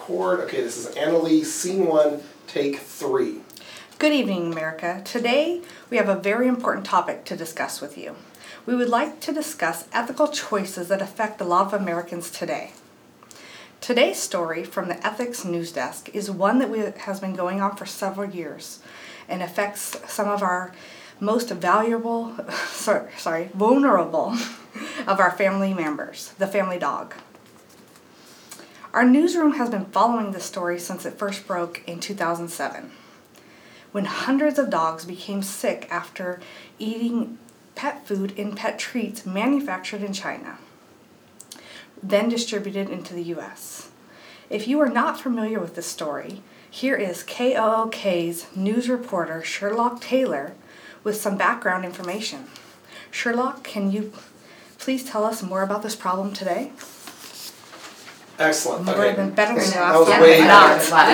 record. Okay, this is Annalise, scene 1, take 3. Good evening, America. Today, we have a very important topic to discuss with you. We would like to discuss ethical choices that affect a lot of Americans today. Today's story from the Ethics News Desk is one that has been going on for several years and affects some of our most vulnerable of our family members, the family dog. Our newsroom has been following this story since it first broke in 2007, when hundreds of dogs became sick after eating pet food in pet treats manufactured in China, then distributed into the U.S. If you are not familiar with this story, here is KOOK's news reporter Sherlock Taylor with some background information. Sherlock, can you please tell us more about this problem today? Excellent. Okay. Better than I was way